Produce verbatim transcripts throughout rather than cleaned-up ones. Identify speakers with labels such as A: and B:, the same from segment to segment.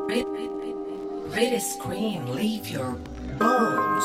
A: Really scream, leave your bones.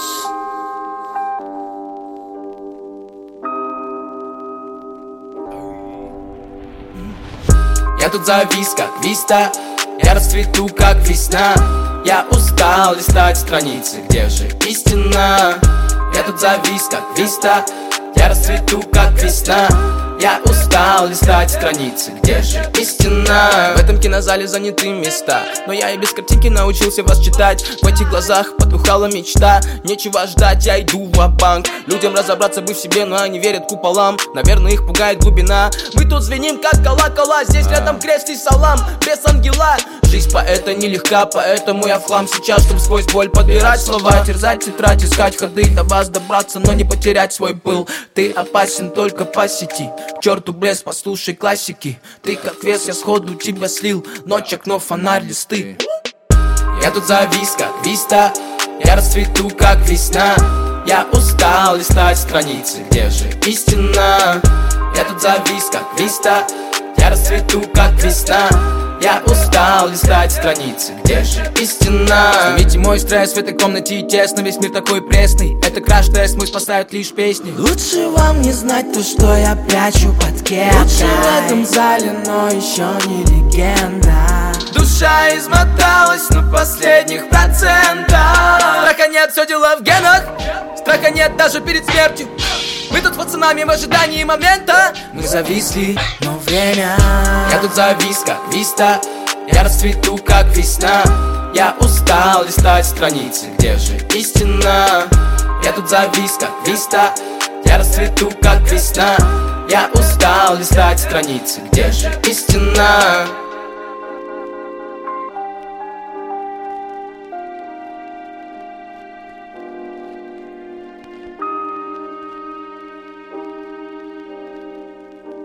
B: Я тут завис, как виста, я расцвету, как весна. Я устал листать страницы, где же истина? Я тут завис, как виста, я расцвету, как весна. Я устал листать страницы, где же истина? В этом кинозале заняты места, но я и без картинки научился вас читать. В этих глазах потухала мечта. Нечего ждать, я иду ва-банк. Людям разобраться бы в себе, но они верят куполам. Наверное, их пугает глубина. Мы тут звеним, как колокола. Здесь рядом крест и салам, без ангела. Жизнь поэта нелегка, поэтому я в хлам сейчас, чтобы сквозь боль подбирать слова, терзать тетрадь, искать ходы, до вас добраться, но не потерять свой пыл. Ты опасен только по сети, к черту блеск, послушай классики. Ты как вес, я сходу тебя слил, ночь, окно, фонарь, листы. Я тут завис, как виста, я расцвету, как весна. Я устал листать страницы, где же истина? Я тут завис, как виста, я расцвету, как весна. Я устал листать страницы, где же истина? Снимите мой стресс, в этой комнате тесно, весь мир такой пресный. Это краш-тест, мой спасают лишь песни.
C: Лучше вам не знать то, что я прячу под кепкой. Лучше в этом зале, но еще не легенда.
B: Душа измоталась на последних процентах. Страха нет, все дело в генах. Страха нет даже перед смертью. Мы тут с пацанами в ожидании момента. Мы зависли,
C: но время.
B: Я тут завис, как виста, я расцвету, как весна. Я устал листать страницы, где же истина? Я тут завис, как виста, я расцвету, как весна. Я устал листать страницы, где же истина?